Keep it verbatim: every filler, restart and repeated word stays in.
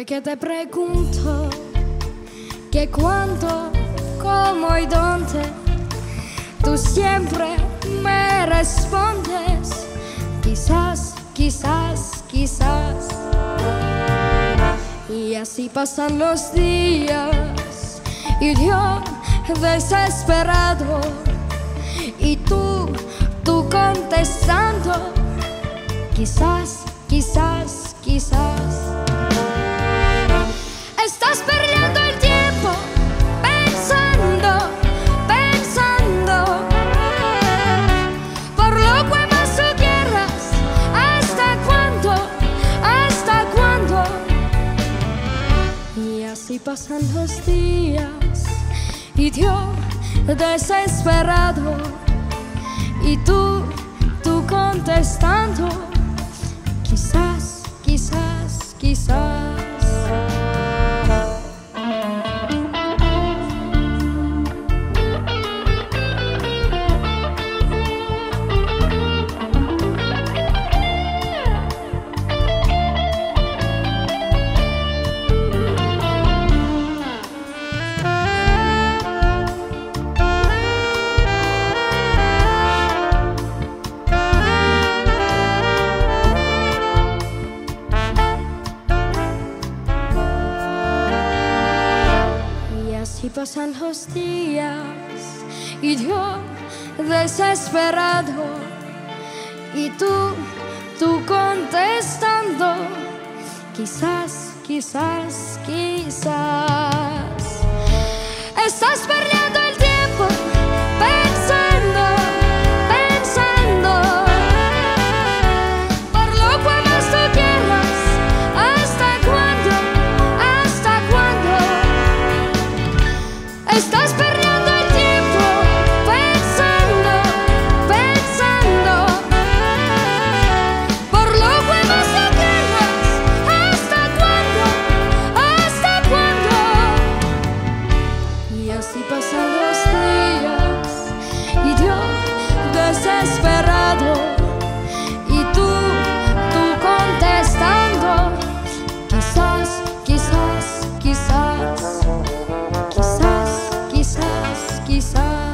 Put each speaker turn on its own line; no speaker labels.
que te pregunto que cuánto, cómo y dónde, tú siempre me respondes quizás, quizás, quizás. Y así pasan los días y yo desesperado y tú, tú contestando quizás, quizás, quizás. Estás perdiendo el tiempo pensando, pensando por lo que más tú quieras. ¿Hasta cuándo? ¿Hasta cuándo? Y así pasan los días y yo desesperado y tú, tú contestando quizás, quizás, quizás. Y pasan los días y yo desesperado y tú, tú contestando quizás, quizás, quizás. Estás perdiendo el tiempo pensando, pensando por lo que más tú quieras. ¿Hasta cuándo? ¿Hasta cuándo? Estás perdiendo el tiempo pensando, pensando por lo que más tú quieras. ¿Hasta cuándo? ¿Hasta cuándo? Y así pasan los días y yo desesperado y tú, tú contestando quizás, quizás, quizás. Quizás, quizás